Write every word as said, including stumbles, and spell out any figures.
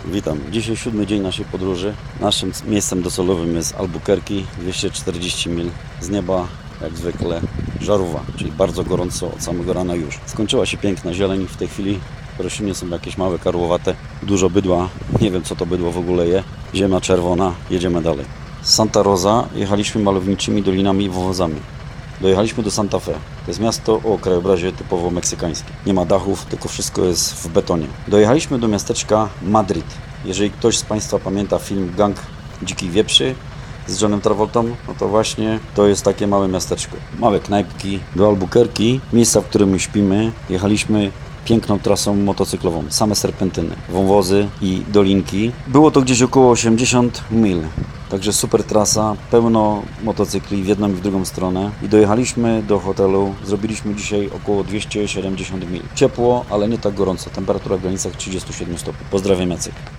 Witam. Dzisiaj siódmy dzień naszej podróży. Naszym miejscem docelowym jest Albuquerque, dwieście czterdzieści mil z nieba, jak zwykle żarówa, czyli bardzo gorąco od samego rana już. Skończyła się piękna zieleń, w tej chwili rośliny są jakieś małe, karłowate, dużo bydła, nie wiem co to bydło w ogóle je, ziemia czerwona, jedziemy dalej. Z Santa Rosa jechaliśmy malowniczymi dolinami i wąwozami. Dojechaliśmy do Santa Fe. To jest miasto o krajobrazie typowo meksykańskim. Nie ma dachów, tylko wszystko jest w betonie. Dojechaliśmy do miasteczka Madrid. Jeżeli ktoś z Państwa pamięta film Gang Dzikich Wieprzy z Johnem Travoltą, no to właśnie to jest takie małe miasteczko. Małe knajpki. Do Albuquerque, miejsca, w którym my śpimy, jechaliśmy piękną trasą motocyklową. Same serpentyny, wąwozy i dolinki. Było to gdzieś około osiemdziesiąt mil. Także super trasa, pełno motocykli w jedną i w drugą stronę. I dojechaliśmy do hotelu. Zrobiliśmy dzisiaj około dwieście siedemdziesiąt mil. Ciepło, ale nie tak gorąco. Temperatura w granicach trzydzieści siedem stopni. Pozdrawiam, Jacek.